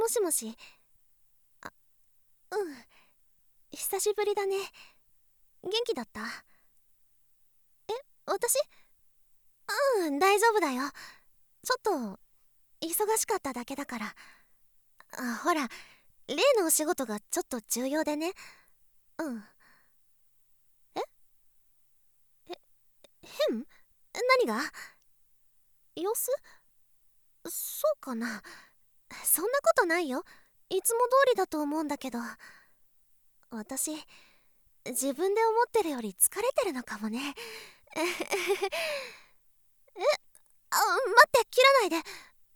もしもし。あ、うん。久しぶりだね。元気だった？私？うん、大丈夫だよ。ちょっと、忙しかっただけだから。ほら、例のお仕事がちょっと重要でね。うん。え変？何が？様子？そうかな。そんなことないよ。いつも通りだと思うんだけど。私、自分で思ってるより疲れてるのかもね。待って、切らないで。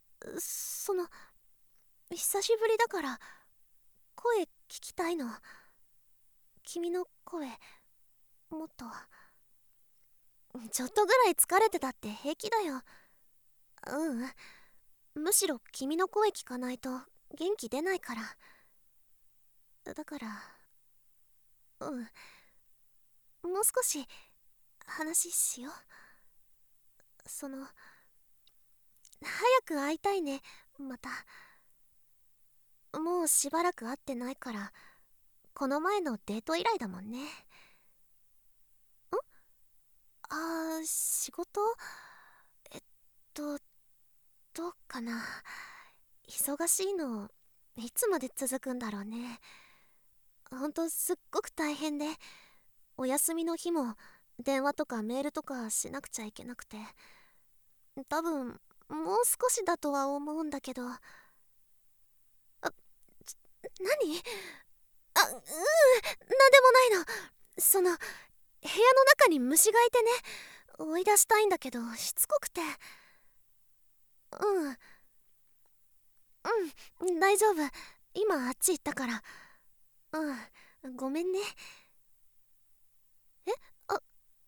久しぶりだから声聞きたいの。君の声、もっと。ちょっとぐらい疲れてたって平気だよ。むしろ君の声聞かないと元気出ないから。だから、もう少し話しよう。早く会いたいね、また。もうしばらく会ってないから、この前のデート以来だもんね。仕事？えっと、どうかな。忙しいの、いつまで続くんだろうね。ほんとすっごく大変で、お休みの日も電話とかメールとかしなくちゃいけなくて。多分、もう少しだとは思うんだけど。何？なんでもないの。部屋の中に虫がいてね、追い出したいんだけど、しつこくて。大丈夫。今あっち行ったから。ごめんね。えあ、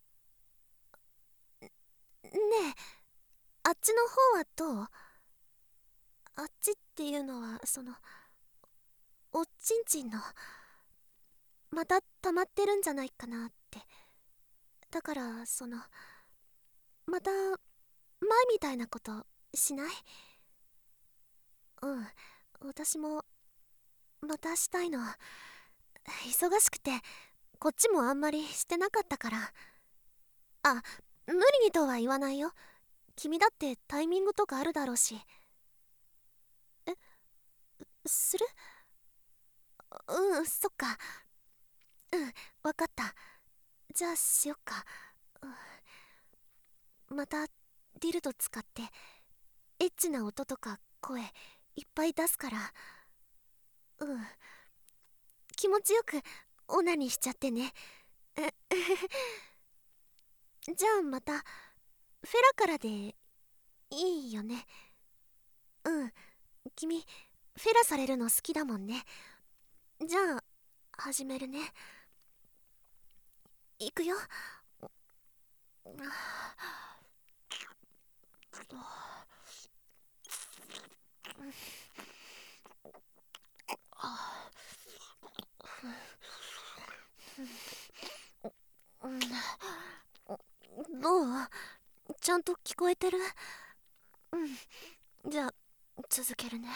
ねえ、あっちの方はどう？あっちっていうのは、おちんちんの、また溜まってるんじゃないかなって。だから、また、前みたいなことしない？私も、またしたいの。忙しくて、こっちもあんまりしてなかったから。無理にとは言わないよ。君だってタイミングとかあるだろうし。する？そっか。わかった。じゃあしよっか。またディルド使ってエッチな音とか声いっぱい出すから。気持ちよくオナニーしちゃってね。じゃあまたフェラからでいいよね？君フェラされるの好きだもんね。じゃあ始めるね。いくよ。どう？ちゃんと聞こえてる？じゃあ続けるね。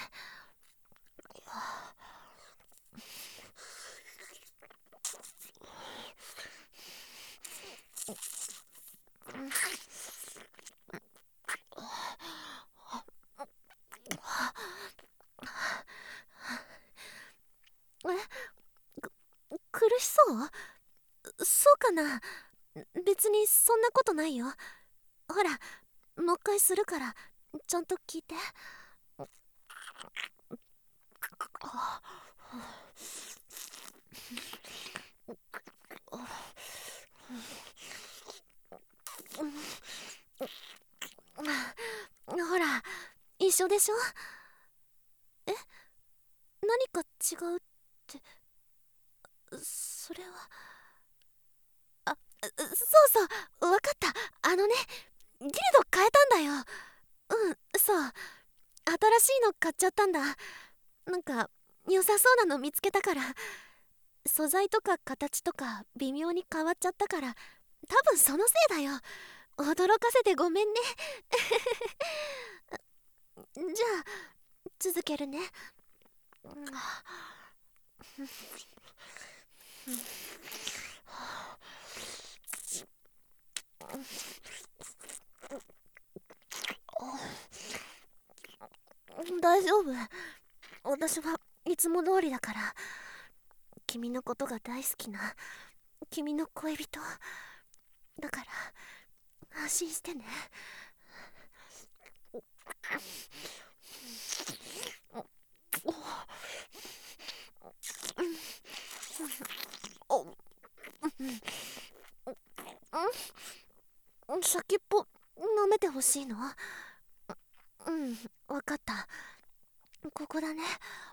苦しそう？そうかな。別にそんなことないよ。ほら、もう一回するからちゃんと聞いて。ほら、一緒でしょ？何か違うって？それは。そうそう、わかった。ギルド変えたんだよ。そう。新しいの買っちゃったんだ。なんか、良さそうなの見つけたから。素材とか形とか微妙に変わっちゃったから、多分そのせいだよ。驚かせてごめんね。じゃあ続けるね。 大丈夫。私はいつも通りだから。君のことが大好きな君の恋人だから、安心してね。先っぽ舐めてほしいの？わかった。ここだね。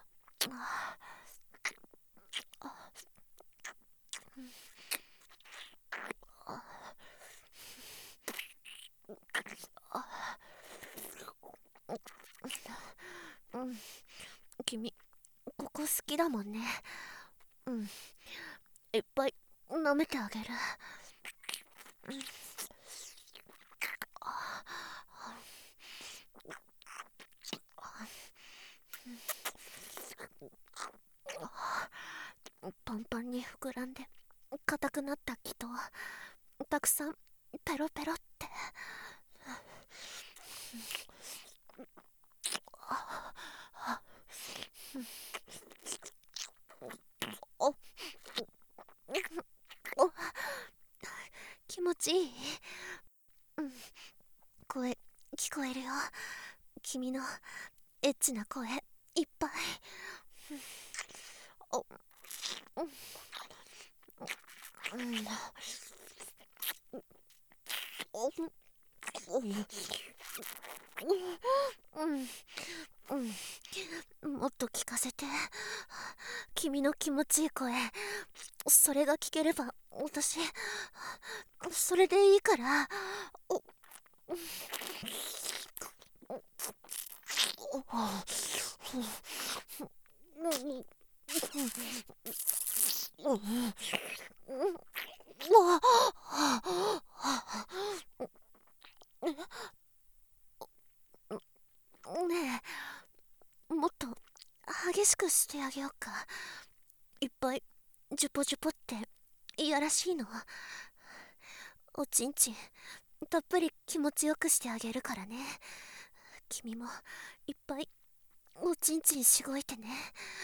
君ここ好きだもんね。いっぱい舐めてあげる。パンパンに膨らんで硬くなった気とたくさんペロペロって。気持ちいい？声聞こえるよ。君のエッチな声いっぱい。もっと聞かせて。君の気持ちいい声、それが聞ければ私それでいいから。ねえ、もっと激しくしてあげようか。いっぱいジュポジュポっていやらしいの。おちんちんたっぷり気持ちよくしてあげるからね。君もいっぱいおちんちんしごいてね。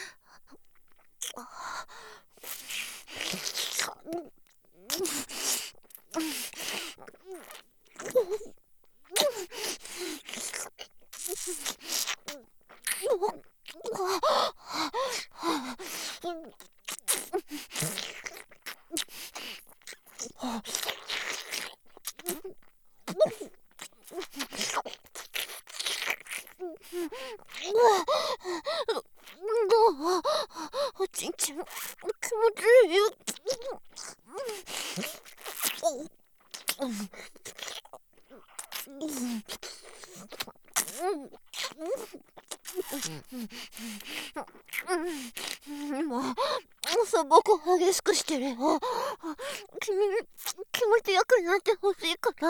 どう？おちんちん気持ちいいよ。今すごく激しくしてるよ。君に気持ちよくなってほしいから。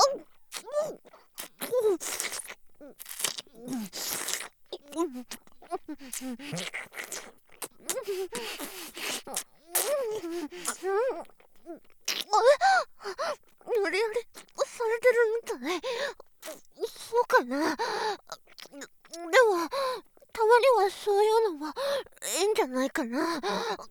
無理やりされてるみたい。そうかな。でもたまにはそういうのもいいんじゃないかな。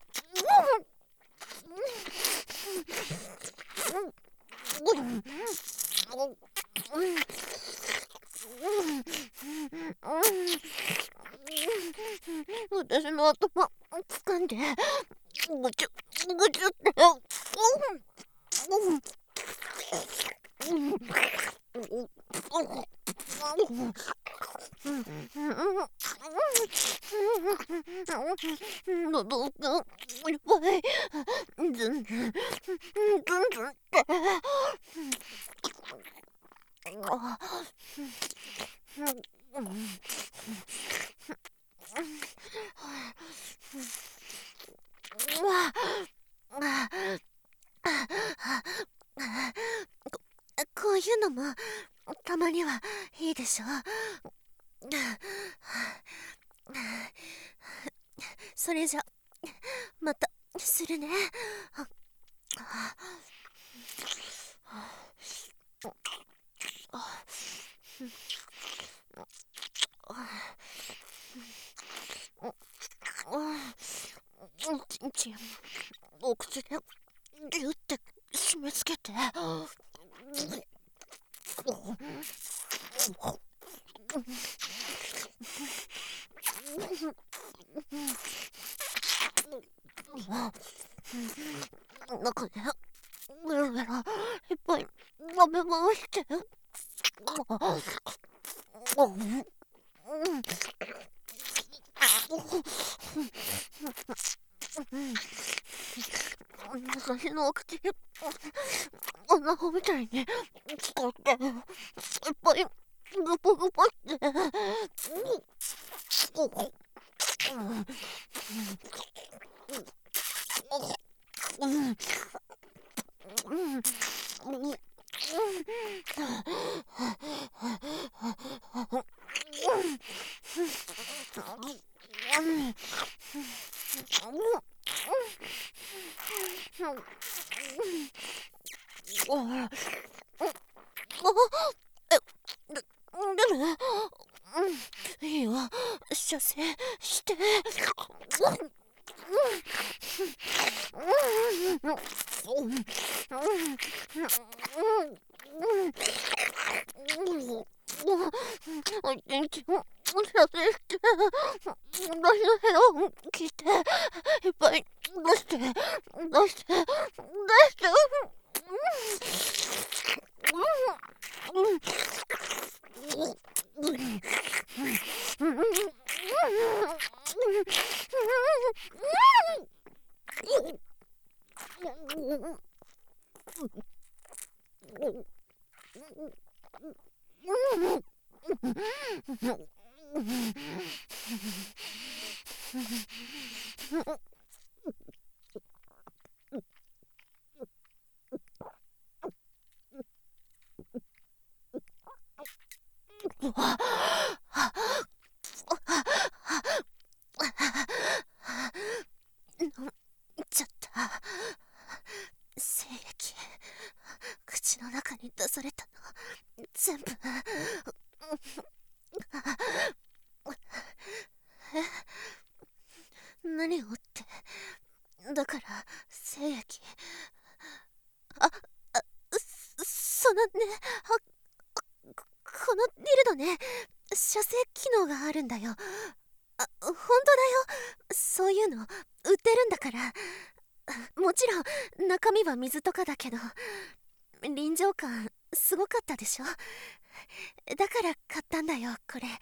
私の頭掴んでぐちゅぐちゅって。喉がいっぱいずんずんずんずんって。こういうのもたまにはいいでしょ。 それじゃまたするね。おちんちんお口でギュって締め付けて。中でベロベロいっぱい舐め回して。私のお口穴子みたいに使っていっぱいグポグポって。でも、いいよ、射精して。おちんちんを射精して、私の部屋を切って、いっぱい出して、出して、出して。ちゃった精液、口の中に出されたの全部。何をって。だから精液、そのね、このディルドね、射精機能があるんだよ。本当だよ。そういうの売ってるんだから。もちろん中身は水とかだけど、臨場感すごかったでしょ。だから買ったんだよこれ。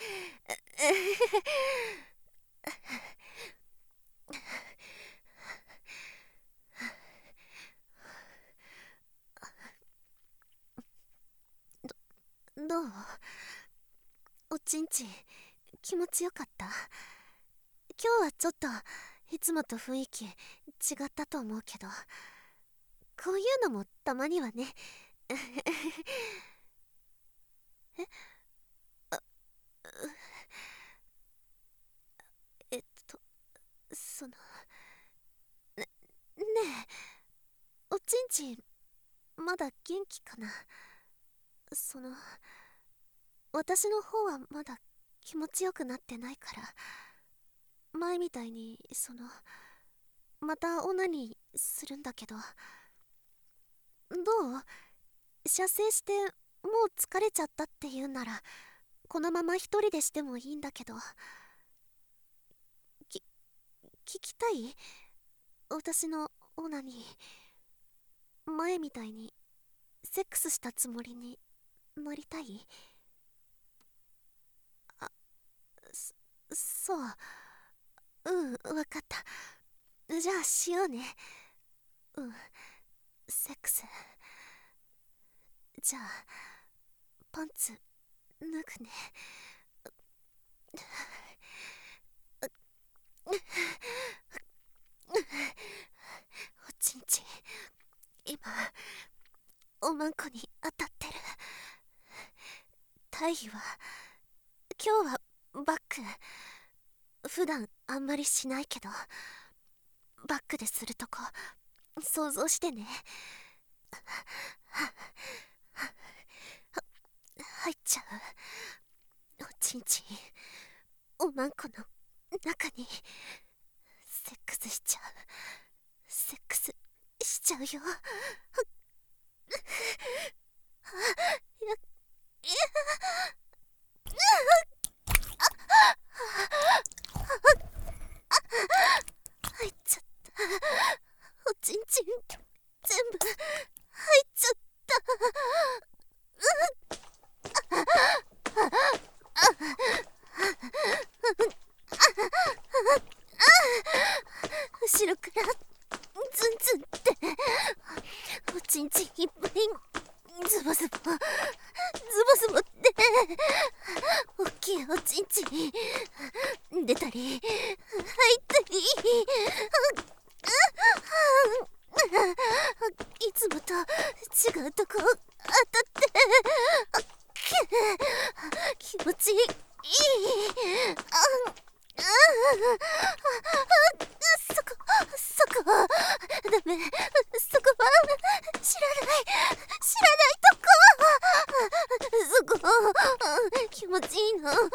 どう？おちんちん気持ちよかった？今日はちょっといつもと雰囲気違ったと思うけど、こういうのもたまにはね。えあえっとそのねえ、おちんちんまだ元気かな。私の方はまだ気持ちよくなってないから、前みたいにまたオナニーするんだけど。どう？射精してもう疲れちゃったって言うなら、このまま一人でしてもいいんだけど。聞きたい？私のオナニー、前みたいにセックスしたつもりになりたい？あ、そう。わかった。じゃあしようね。セックス。じゃあパンツ脱ぐね。おちんちん今おまんこに当たってる。大義は今日はバック。普段あんまりしないけど、バックでするとこ想像してね。入っちゃう。おちんちんおまんこの中にセックスしちゃう。セックスしちゃうよ。入っちゃった。おちんちん全部入っちゃった。後ろからズンズンっておちんちんいっぱいズボズボズボズボっておっきいおちんちん出たり入ったりいつもと違うとこ当たって気持ちいい。そこダメ。そこは知らないとこ。そこ気持ちいいの知らなか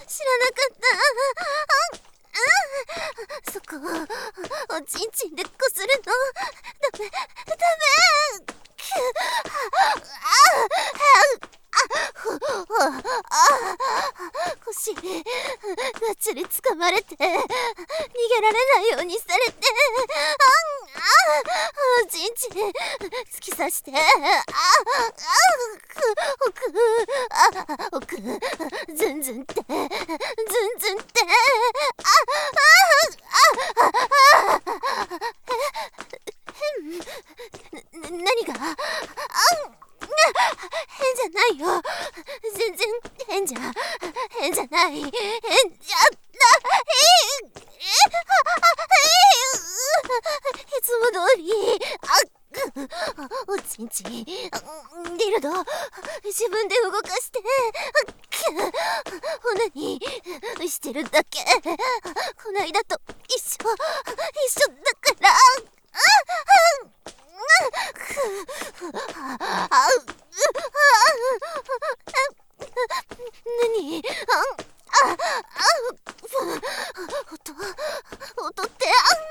った。そこおちんちんでこするのダメ。腰がっつり掴まれて逃げられないようにされておちんちん突き刺して奥ズンズンって何が変じゃないよ。全然変じゃない。いつも通りおちんちんディルド自分で動かしてオナニーしてるだけ。こないだと一緒だから何音って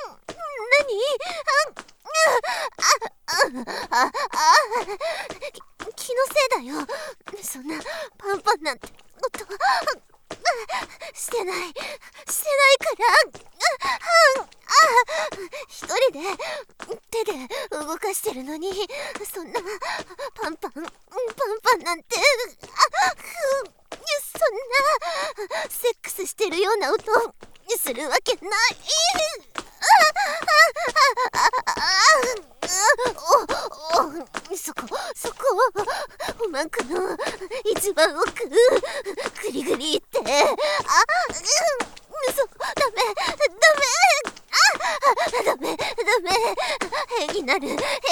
気のせいだよ。そんなパンパンなんて音してないから一人で手で動かしてるのにそんなパンパンなんてそんなセックスしてるような音するわけない。そこおまんこの一番奥グリグリってダメ変になる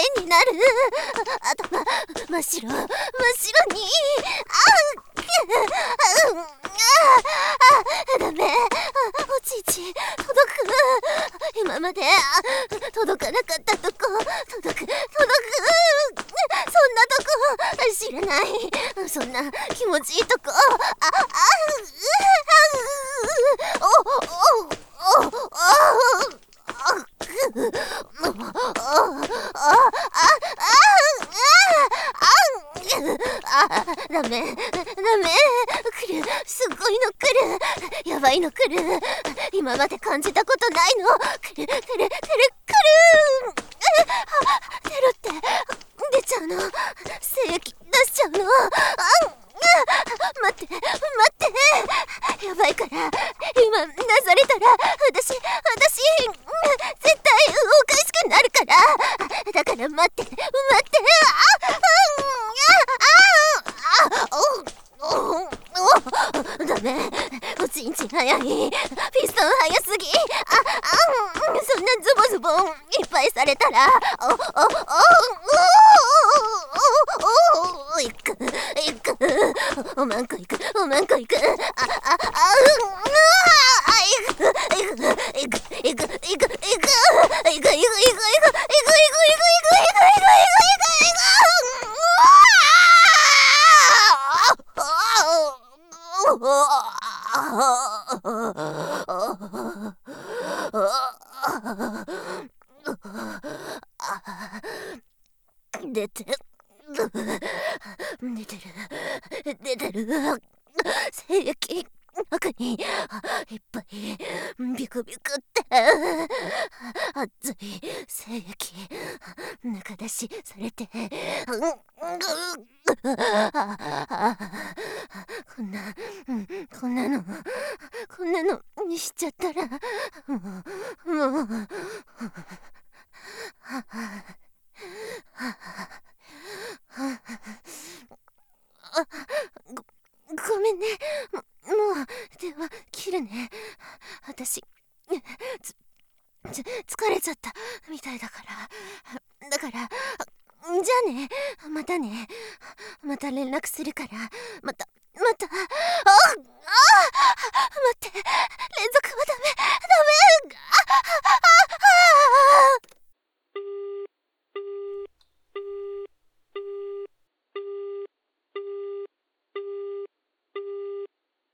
頭真っ白にダメ。おちんちん届く。今まで届かなかったとこ届く。そんなとこ知らない。そんな気持ちいいとこダメ来る。すごいの来る。やばいの来る。今まで感じたことないの来る。テロって出ちゃうの。精液出しちゃうの。待ってやばいから今なされたら私絶対おかしくなるからだから待ってダメ。おちんちん早い。ピストン早すぎ。そんなズボいっぱいされたら行く。おまんこ行く。 いくいくいくいくいくいくいくいくいくいくいくいくいくいく出て出てる精液中にいっぱいビクビクって熱い精液中出しされてこんなのにしちゃったらもうごめんね。もう電話切るね。私疲れちゃったみたいだからじゃあね。また連絡するからまた